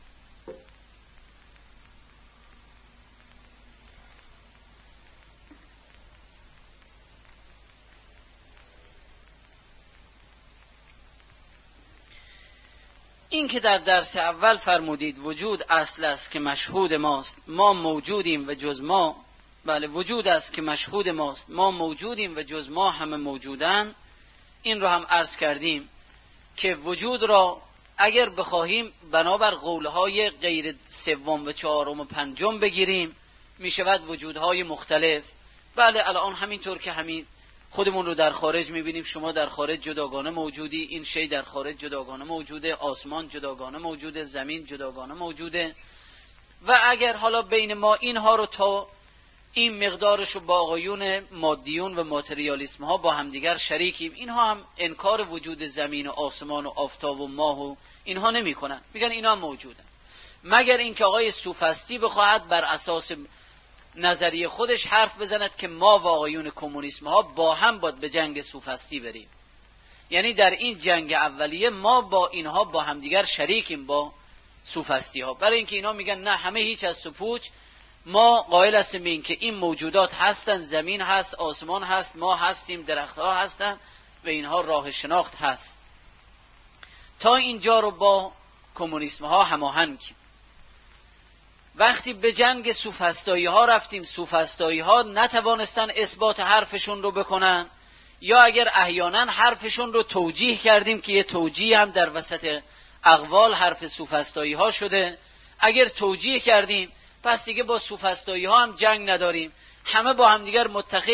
این که در درس اول فرمودید وجود اصل است که مشهود ماست، ما موجودیم و جز ما، بله وجود است که مشهود ماست، ما موجودیم و جز ما همه موجودن. این رو هم عرض کردیم که وجود را اگر بخواهیم بنابر قولهای غیر سوم و چهارم و پنجم بگیریم می شود وجودهای مختلف. بله الان همینطور که همین خودمون رو در خارج میبینیم، شما در خارج جداگانه موجودی، این شی در خارج جداگانه موجوده، آسمان جداگانه موجوده، زمین جداگانه موجوده. و اگر حالا بین ما اینها رو تا این مقدارش رو با آقایون مادیون و ماتریالیسم ها با همدیگر شریکیم، اینها هم انکار وجود زمین و آسمان و آفتاب و ماه و اینها نمی کنن، میگن اینا هم موجودن. مگر اینکه آقای سوفسطی بخواهد بر اساس نظریه خودش حرف بزند که ما و آقایون کمونیسم ها با هم باید به جنگ سوفسطی بریم، یعنی در این جنگ اولیه ما با اینها با همدیگر شریکیم با سوفسطی ها. برای اینکه اینا میگن نه همه هیچ از تو پوچ ما قائل هستیم به این که این موجودات هستند، زمین هست، آسمان هست، ما هستیم، درختها هستند و اینها راه شناخت هست. تا اینجا رو با کمونیسم ها هماهنگیم. وقتی به جنگ سوفسطایی ها رفتیم، سوفسطایی ها نتوانستن اثبات حرفشون رو بکنن، یا اگر احیانا حرفشون رو توجیه کردیم که یه توجیه هم در وسط اقوال حرف سوفسطایی ها شده، اگر توجیه کردیم پس دیگه با سوفسطایی ها هم جنگ نداریم، همه با هم دیگر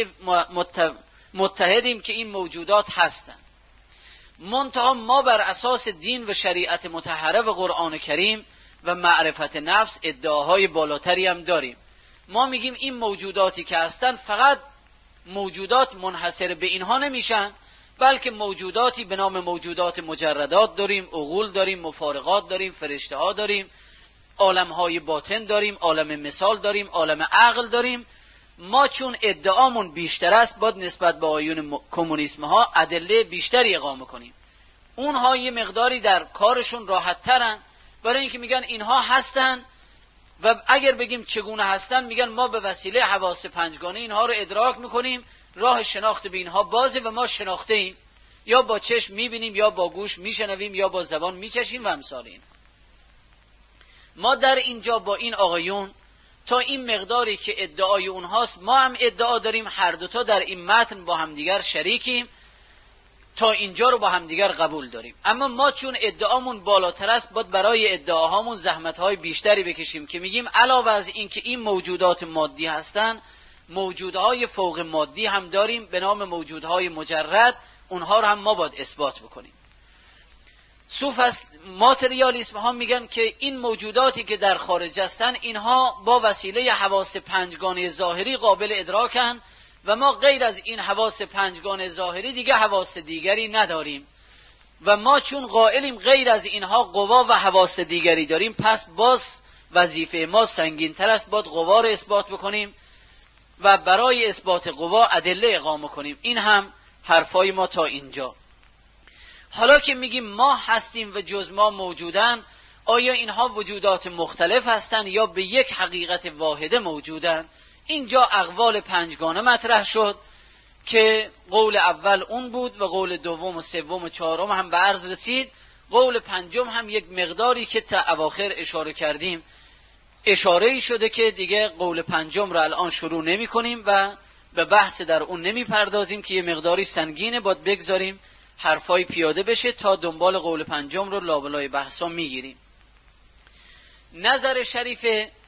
متحدیم که این موجودات هستن. منتها ما بر اساس دین و شریعت مطهره و قرآن کریم و معرفت نفس ادعاهای بالاتری هم داریم. ما میگیم این موجوداتی که هستن فقط موجودات منحصر به اینها نمیشن، بلکه موجوداتی به نام موجودات مجردات داریم، عقول داریم، مفارقات داریم، فرشته ها داریم، عالمهای باطن داریم، عالم مثال داریم، عالم عقل داریم. ما چون ادعامون بیشتر است باید نسبت به آیون کمونیسم ها ادله بیشتری اقامه کنیم. اونها یه مقداری در کارشون راحت ترن، برای اینکه میگن اینها هستن و اگر بگیم چگونه هستن میگن ما به وسیله حواس پنجگانه اینها رو ادراک میکنیم، راه شناخت به اینها بازه و ما شناخته ایم، یا با چشم میبینیم، یا با گوش میشنویم، یا با زبان میچشیم و امثال این. ما در اینجا با این آقایون تا این مقداری که ادعای اونهاست ما هم ادعا داریم، هر دوتا در این متن با همدیگر شریکیم، تا اینجا رو با همدیگر قبول داریم. اما ما چون ادعامون بالاتر است باید برای ادعاهامون زحمت‌های بیشتری بکشیم که میگیم علاوه از این که این موجودات مادی هستن، موجودهای فوق مادی هم داریم به نام موجودهای مجرد، اونها رو هم ما باید اثبات بکنیم. سوفست ماتریالیسم ها میگن که این موجوداتی که در خارج هستن اینها با وسیله حواس پنجگانه ظاهری قابل ادراکن و ما غیر از این حواس پنجگانه ظاهری دیگه حواس دیگری نداریم و ما چون قائلیم غیر از اینها قوا و حواس دیگری داریم، پس باز وظیفه ما سنگین تر است، باید قوا رو اثبات بکنیم و برای اثبات قوا ادله اقامه کنیم. این هم حرفای ما تا اینجا. حالا که میگیم ما هستیم و جز ما موجودن، آیا اینها وجودات مختلف هستند یا به یک حقیقت واحده موجودن؟ اینجا اقوال پنجگانه مطرح شد که قول اول اون بود و قول دوم و سوم و چهارم هم به عرض رسید. قول پنجم هم یک مقداری که تا اواخر اشاره کردیم اشاره‌ای شده که دیگه قول پنجم رو الان شروع نمی کنیم و به بحث در اون نمی پردازیم که یه مقداری سنگینه، باید بگذاریم حرفای پیاده بشه تا دنبال قول پنجم رو لابلای بحثا میگیریم. نظر شریف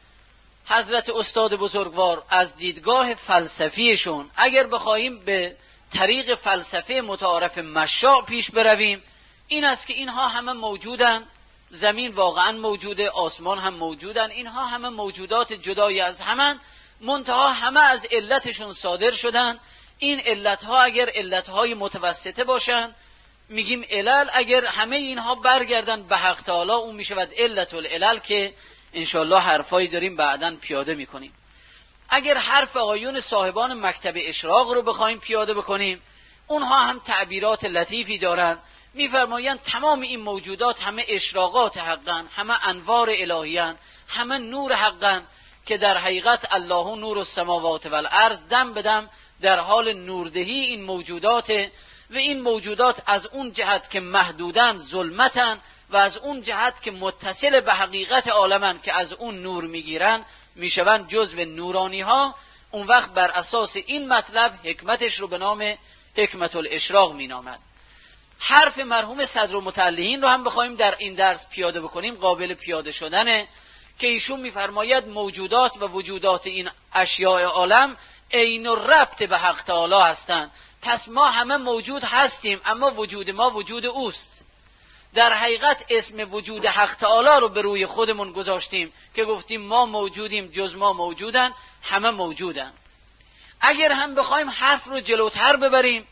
حضرت استاد بزرگوار از دیدگاه فلسفیشون اگر بخواهیم به طریق فلسفه متعارف مشاع پیش برویم، این است که اینها همه موجودن، زمین واقعا موجوده، آسمان هم موجودن، اینها همه موجودات جدایی از همن، منتها همه از علتشون صادر شدن. این علتها اگر علتهای متوسطه باشن میگیم علل، اگر همه اینها برگردن به حق تعالی اون میشود علت العلل که انشالله حرفایی داریم بعداً پیاده میکنیم. اگر حرف آقایون صاحبان مکتب اشراق رو بخوایم پیاده بکنیم، اونها هم تعبیرات لطیفی دارن، میفرمایند تمام این موجودات همه اشراقات حقن، همه انوار الهیان، همه نور حقن که در حقیقت الله نور السماوات والارض، دم بدم در حال نوردهی این موجودات و این موجودات از اون جهت که محدودن ظلمتن و از اون جهت که متصل به حقیقت عالمن که از اون نور میگیرن میشون جزو نورانی ها. اون وقت بر اساس این مطلب حکمتش رو به نام حکمت الاشراق مینامد. حرف مرحوم صدرالمتعلقین رو هم بخوایم در این درس پیاده بکنیم قابل پیاده شدنه که ایشون میفرماید موجودات و وجودات این اشیاء عالم عین الربط به حق تعالی هستند. پس ما همه موجود هستیم اما وجود ما وجود اوست. در حقیقت اسم وجود حق تعالی رو به روی خودمون گذاشتیم که گفتیم ما موجودیم، جز ما موجودن، همه موجودن. اگر هم بخوایم حرف رو جلوتر ببریم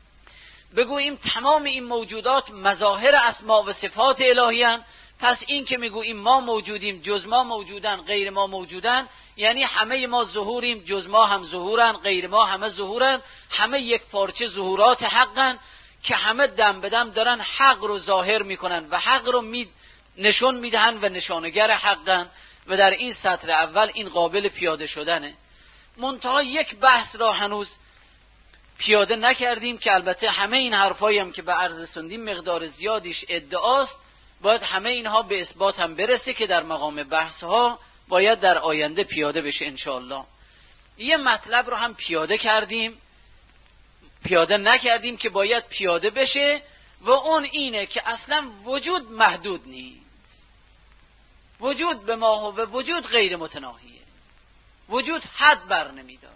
بگوییم تمام این موجودات مظاهر اسماء و صفات الهیان، پس این که میگوییم ما موجودیم، جز ما موجودن، غیر ما موجودن، یعنی همه ما ظهوریم، جز ما هم ظهورن، غیر ما همه ظهورن، همه یک پارچه ظهورات حقن که همه دم به دم دارن حق رو ظاهر میکنن و حق رو می نشون میدهن و نشانگر حقن و در این سطر اول این قابل پیاده شدنه. منتها یک بحث را هنوز پیاده نکردیم که البته همه این حرفایی هم که به عرض سندیم مقدار زیادیش ادعاست، باید همه اینها به اثبات هم برسه که در مقام بحث ها باید در آینده پیاده بشه انشاءالله. یه مطلب رو هم پیاده کردیم، پیاده نکردیم که باید پیاده بشه، و اون اینه که اصلا وجود محدود نیست. وجود به ما و وجود غیر متناهیه. وجود حد بر نمیداره.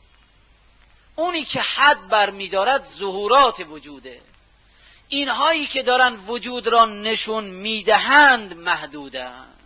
اونی که حد بر میدارد ظهورات وجوده. اینهایی که دارن وجود را نشون میدهند محدودند.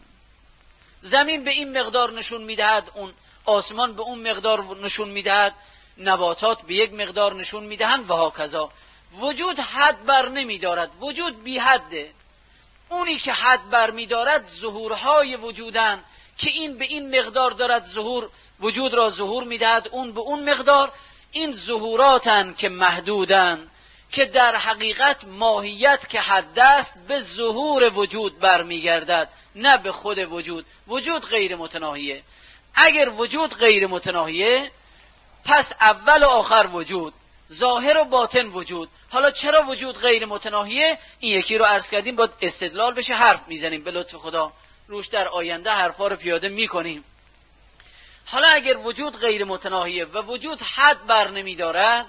زمین به این مقدار نشون میدهد، اون آسمان به اون مقدار نشون میدهد، نباتات به یک مقدار نشون میدهند و هاکذا. وجود حد بر نمیدارد، وجود بی حده. اونی که حد بر میدارد ظهورهای وجودن که این به این مقدار دارد ظهور، وجود را ظهور میدهد، اون به اون مقدار. این ظهوراتن که محدودن، که در حقیقت ماهیت که حد است به ظهور وجود برمیگردد، نه به خود وجود. وجود غیر متناهیه. اگر وجود غیر متناهیه پس اول و آخر وجود، ظاهر و باطن وجود. حالا چرا وجود غیر متناهیه؟ این یکی رو عرض کردیم، باید استدلال بشه، حرف میزنیم به لطف خدا، روش در آینده حرفا رو پیاده میکنیم. حالا اگر وجود غیر متناهیه و وجود حد بر نمیدارد،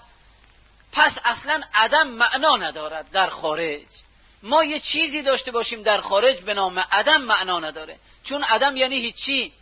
پس اصلا عدم معنا ندارد در خارج. ما یه چیزی داشته باشیم در خارج به نام عدم معنا نداره، چون عدم یعنی هیچی،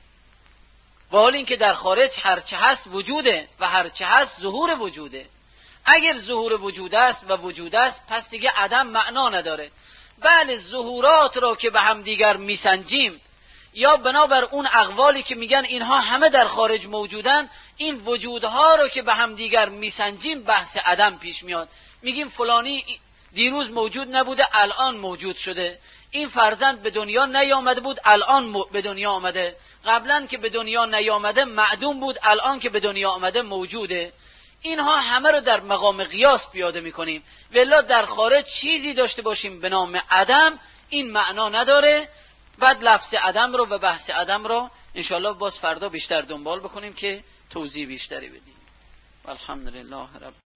و حال این که در خارج هرچه هست وجوده و هرچه هست ظهور وجوده. اگر ظهور وجود است و وجود است پس دیگه عدم معنا نداره. بله ظهورات را که به هم دیگر میسنجیم، یا بنابر اون اقوالی که میگن اینها همه در خارج موجودن، این وجودها را که به هم دیگر میسنجیم بحث عدم پیش میاد. میگیم فلانی دیروز موجود نبوده الان موجود شده، این فرزند به دنیا نیامده بود الان به دنیا آمده، قبلا که به دنیا نیامده معدوم بود الان که به دنیا آمده موجوده. اینها همه رو در مقام قیاس پیاده میکنیم. والله در خارج چیزی داشته باشیم به نام عدم، این معنا نداره. بعد لفظ عدم رو و بحث عدم رو انشاءالله باز فردا بیشتر دنبال بکنیم که توضیح بیشتری بدیم. الحمدلله رب